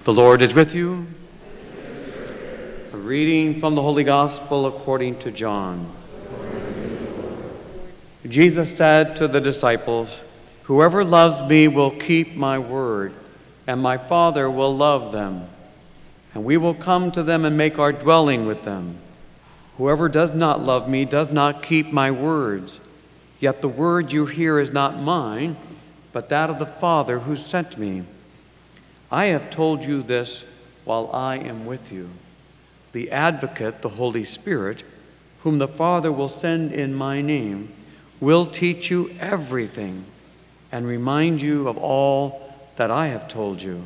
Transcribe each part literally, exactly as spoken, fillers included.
The Lord is with you. A reading from the Holy Gospel according to John. Jesus said to the disciples, "Whoever loves me will keep my word, and my Father will love them, and we will come to them and make our dwelling with them. Whoever does not love me does not keep my words. Yet the word you hear is not mine, but that of the Father who sent me. I have told you this while I am with you. The Advocate, the Holy Spirit, whom the Father will send in my name, will teach you everything and remind you of all that I have told you.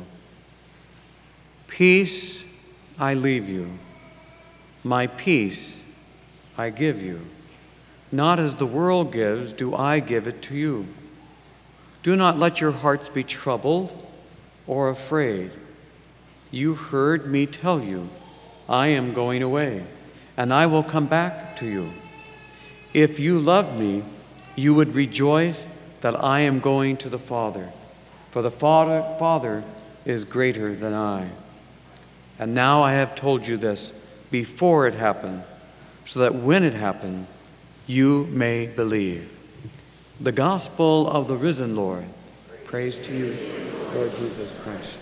Peace I leave you. My peace I give you. Not as the world gives, do I give it to you. Do not let your hearts be troubled or afraid. You heard me tell you, I am going away, and I will come back to you. If you loved me, you would rejoice that I am going to the Father, for the Father, Father is greater than I. And now I have told you this before it happened, so that when it happened, you may believe." The Gospel of the risen Lord. Praise to you, Lord Jesus Christ.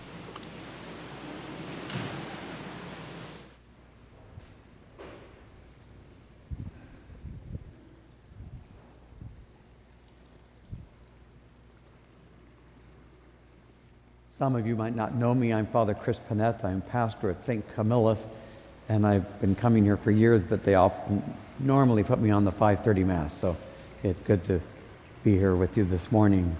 Some of you might not know me. I'm Father Chris Panetta. I'm pastor at Saint Camillus, and I've been coming here for years, but they often normally put me on the five thirty Mass, so it's good to be here with you this morning.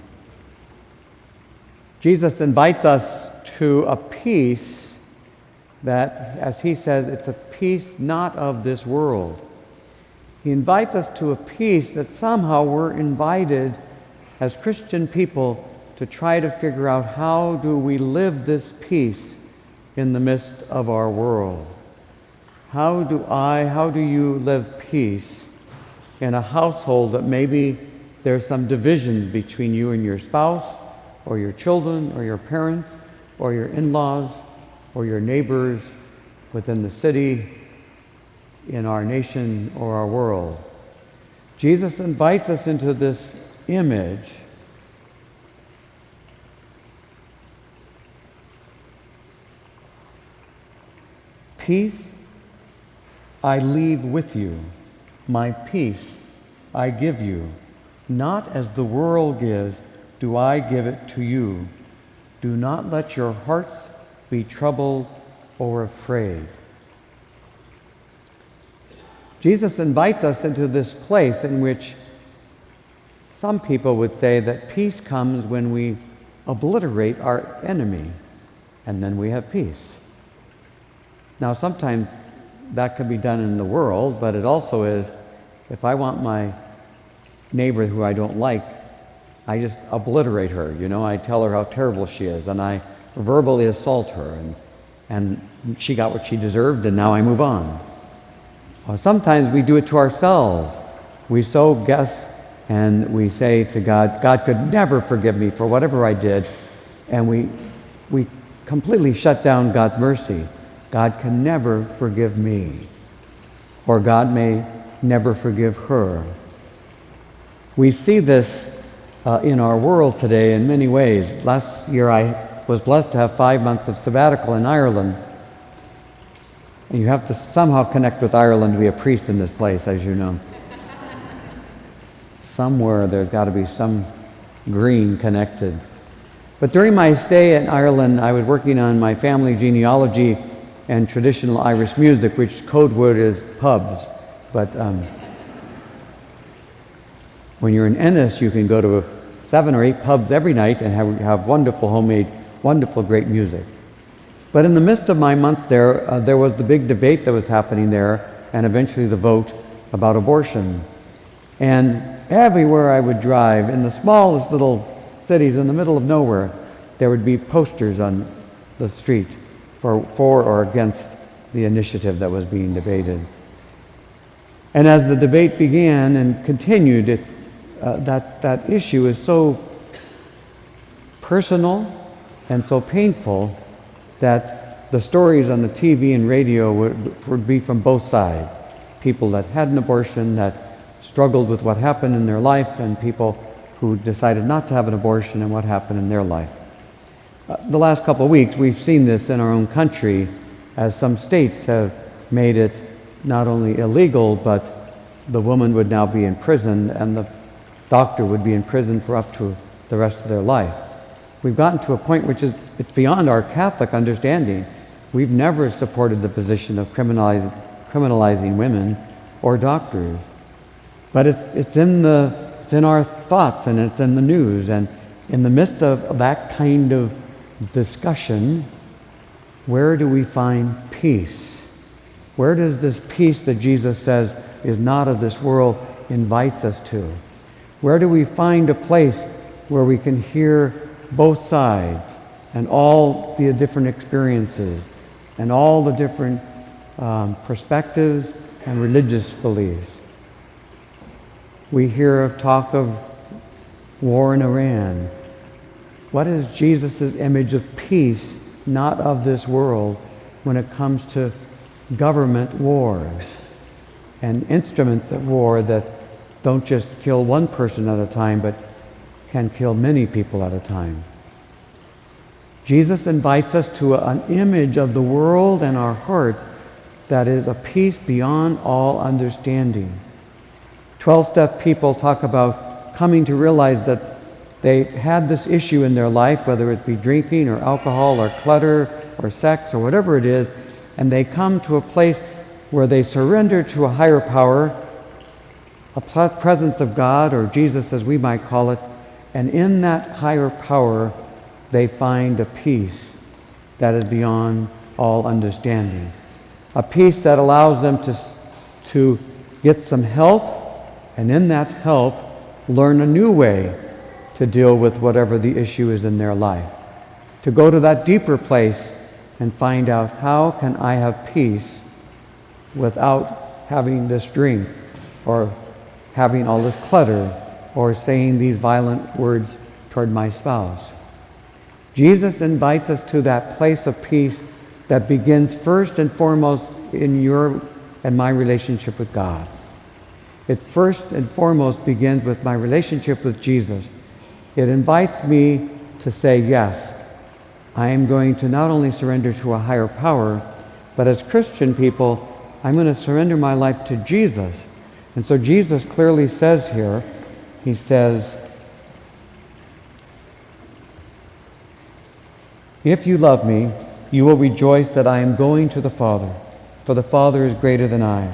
Jesus invites us to a peace that, as he says, it's a peace not of this world. He invites us to a peace that somehow we're invited as Christian people to try to figure out, how do we live this peace in the midst of our world? How do I, how do you live peace in a household that maybe there's some divisions between you and your spouse, or your children, or your parents, or your in-laws, or your neighbors within the city, in our nation, or our world? Jesus invites us into this image Peace I leave with you, my peace I give you. Not as the world gives, do I give it to you. Do not let your hearts be troubled or afraid. Jesus invites us into this place in which some people would say that peace comes when we obliterate our enemy, and then we have peace. Now, sometimes that could be done in the world, but it also is, if I want my neighbor who I don't like, I just obliterate her, you know, I tell her how terrible she is, and I verbally assault her, and, and she got what she deserved, and now I move on. Well, sometimes we do it to ourselves. We so guess, and we say to God, God could never forgive me for whatever I did, and we, we completely shut down God's mercy. God can never forgive me, or God may never forgive her. We see this uh, in our world today in many ways. Last year I was blessed to have five months of sabbatical in Ireland. And you have to somehow connect with Ireland to be a priest in this place, as you know. Somewhere there's got to be some green connected. But during my stay in Ireland, I was working on my family genealogy and traditional Irish music, which code word is pubs. But um, when you're in Ennis, you can go to seven or eight pubs every night and have, have wonderful homemade, wonderful, great music. But in the midst of my month there, uh, there was the big debate that was happening there, and eventually the vote about abortion. And everywhere I would drive, in the smallest little cities in the middle of nowhere, there would be posters on the street for, for or against the initiative that was being debated. And as the debate began and continued, it, uh, that, that issue is so personal and so painful that the stories on the T V and radio would, would be from both sides. People that had an abortion, that struggled with what happened in their life, and people who decided not to have an abortion and what happened in their life. Uh, the last couple of weeks, we've seen this in our own country, as some states have made it not only illegal, but the woman would now be in prison and the doctor would be in prison for up to the rest of their life. We've gotten to a point which is it's beyond our Catholic understanding. We've never supported the position of criminalize, criminalizing women or doctors. But it's, it's, in the, it's in our thoughts and it's in the news. And in the midst of that kind of discussion, where do we find peace? Where does this peace that Jesus says is not of this world invites us to? Where do we find a place where we can hear both sides and all the different experiences and all the different um, perspectives and religious beliefs? We hear of talk of war in Iran. What is Jesus' image of peace, not of this world, when it comes to government wars and instruments of war that don't just kill one person at a time, but can kill many people at a time? Jesus invites us to an image of the world and our hearts that is a peace beyond all understanding. twelve-step people talk about coming to realize that they've had this issue in their life, whether it be drinking or alcohol or clutter or sex or whatever it is, and they come to a place where they surrender to a higher power, a presence of God, or Jesus as we might call it, and in that higher power they find a peace that is beyond all understanding. A peace that allows them to, to get some help, and in that help learn a new way to deal with whatever the issue is in their life. To go to that deeper place and find out, how can I have peace without having this drink or having all this clutter or saying these violent words toward my spouse? Jesus invites us to that place of peace that begins first and foremost in your and my relationship with God. It first and foremost begins with my relationship with Jesus. It invites me to say, yes, I am going to not only surrender to a higher power, but as Christian people, I'm going to surrender my life to Jesus. And so Jesus clearly says here, he says, if you love me, you will rejoice that I am going to the Father, for the Father is greater than I.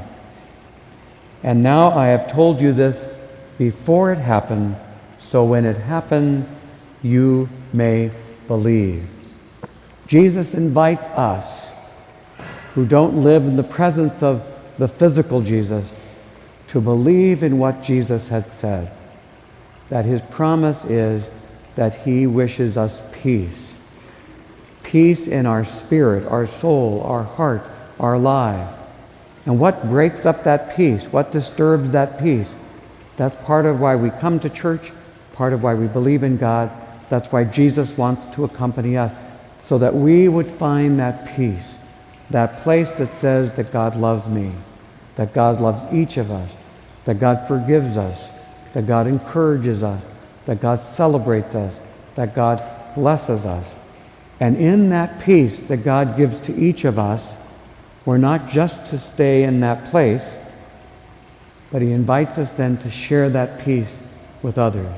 And now I have told you this before it happened, so when it happens, you may believe. Jesus invites us, who don't live in the presence of the physical Jesus, to believe in what Jesus had said, that his promise is that he wishes us peace. Peace in our spirit, our soul, our heart, our life. And what breaks up that peace? What disturbs that peace? That's part of why we come to church, part of why we believe in God. That's why Jesus wants to accompany us, so that we would find that peace, that place that says that God loves me, that God loves each of us, that God forgives us, that God encourages us, that God celebrates us, that God blesses us. And in that peace that God gives to each of us, we're not just to stay in that place, but he invites us then to share that peace with others.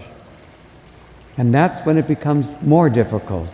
And that's when it becomes more difficult.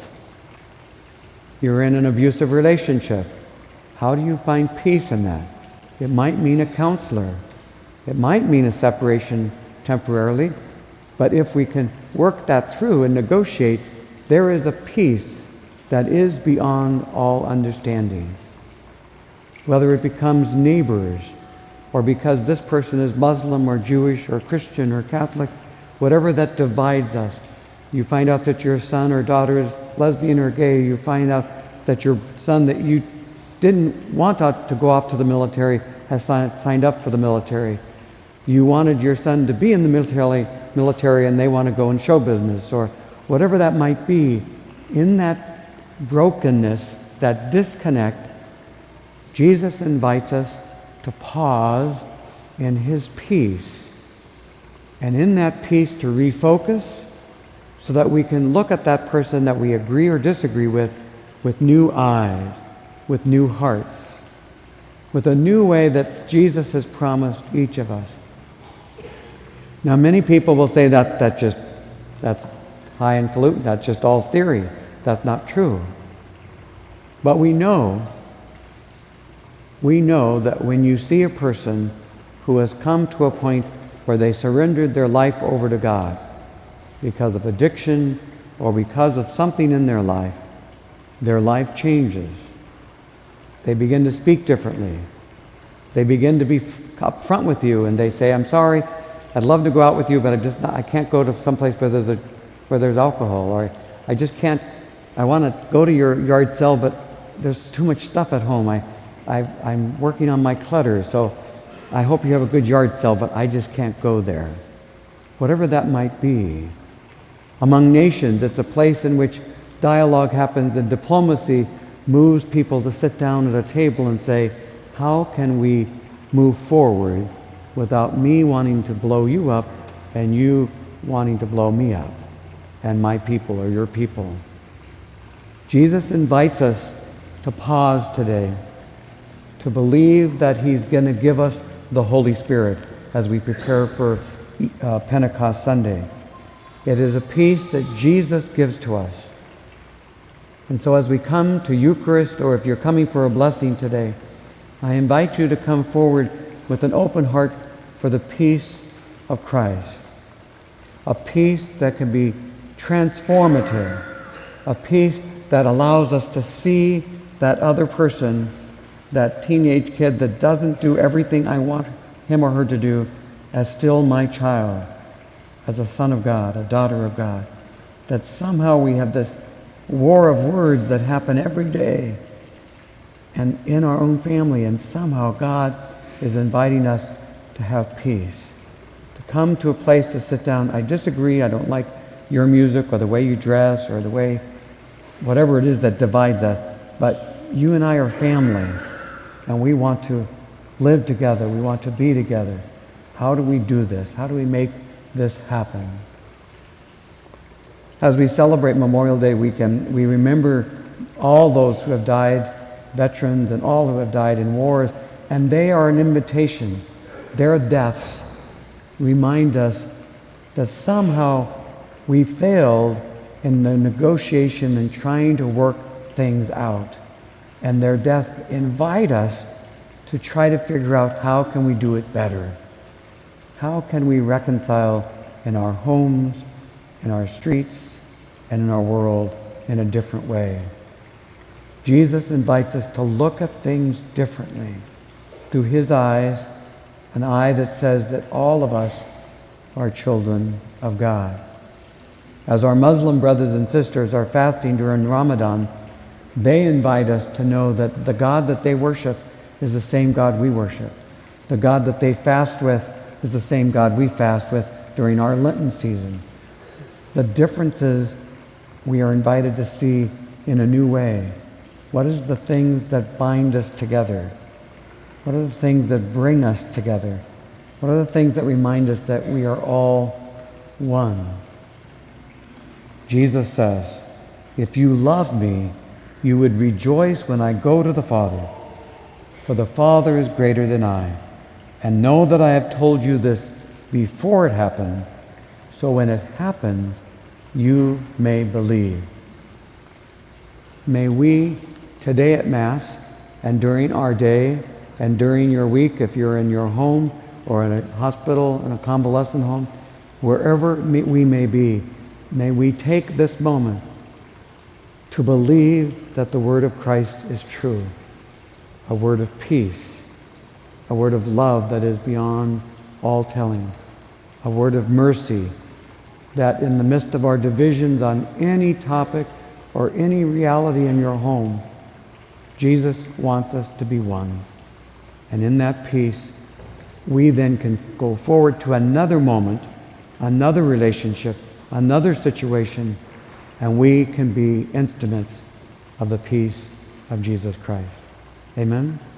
You're in an abusive relationship. How do you find peace in that? It might mean a counselor. It might mean a separation temporarily. But if we can work that through and negotiate, there is a peace that is beyond all understanding. Whether it becomes neighbors, or because this person is Muslim or Jewish or Christian or Catholic, whatever that divides us, you find out that your son or daughter is lesbian or gay, you find out that your son that you didn't want to go off to the military has signed up for the military. You wanted your son to be in the military, military and they want to go in show business, or whatever that might be. In that brokenness, that disconnect, Jesus invites us to pause in his peace. And in that peace to refocus so that we can look at that person that we agree or disagree with with new eyes, with new hearts, with a new way that Jesus has promised each of us. Now, many people will say that that just that's highfalutin, that's just all theory. That's not true. But we know, we know that when you see a person who has come to a point where they surrendered their life over to God because of addiction or because of something in their life, their life changes. They begin to speak differently. They begin to be up front with you and they say, I'm sorry, I'd love to go out with you, but I just not, I can't go to someplace where there's a where there's alcohol, or I just can't, I want to go to your yard sale, but there's too much stuff at home. I, I, I'm working on my clutter, so I hope you have a good yard sale, but I just can't go there. Whatever that might be. Among nations, it's a place in which dialogue happens and diplomacy moves people to sit down at a table and say, how can we move forward without me wanting to blow you up and you wanting to blow me up and my people or your people? Jesus invites us to pause today, to believe that he's going to give us the Holy Spirit as we prepare for uh, Pentecost Sunday. It is a peace that Jesus gives to us. And so as we come to Eucharist, or if you're coming for a blessing today, I invite you to come forward with an open heart for the peace of Christ. A peace that can be transformative. A peace that allows us to see that other person, that teenage kid that doesn't do everything I want him or her to do, as still my child, as a son of God, a daughter of God. That somehow we have this war of words that happen every day and in our own family, and somehow God is inviting us to have peace, to come to a place to sit down. I disagree, I don't like your music or the way you dress or the way, whatever it is that divides us, but you and I are family and we want to live together, we want to be together. How do we do this? How do we make this happen? As we celebrate Memorial Day weekend, we remember all those who have died, veterans and all who have died in wars, and they are an invitation. Their deaths remind us that somehow we failed in the negotiation and trying to work things out. And their deaths invite us to try to figure out how can we do it better. How can we reconcile in our homes, in our streets, and in our world in a different way? Jesus invites us to look at things differently through his eyes, an eye that says that all of us are children of God. As our Muslim brothers and sisters are fasting during Ramadan, they invite us to know that the God that they worship is the same God we worship. The God that they fast with is the same God we fast with during our Lenten season. The differences we are invited to see in a new way. What is the things that bind us together? What are the things that bring us together? What are the things that remind us that we are all one? Jesus says, if you love me, you would rejoice when I go to the Father, for the Father is greater than I. And know that I have told you this before it happened, so when it happens, you may believe. May we today at Mass and during our day and during your week, if you're in your home or in a hospital, in a convalescent home, wherever we may be, may we take this moment to believe that the word of Christ is true, a word of peace, a word of love that is beyond all telling, a word of mercy that in the midst of our divisions on any topic or any reality in your home, Jesus wants us to be one. And in that peace, we then can go forward to another moment, another relationship, another situation, and we can be instruments of the peace of Jesus Christ. Amen?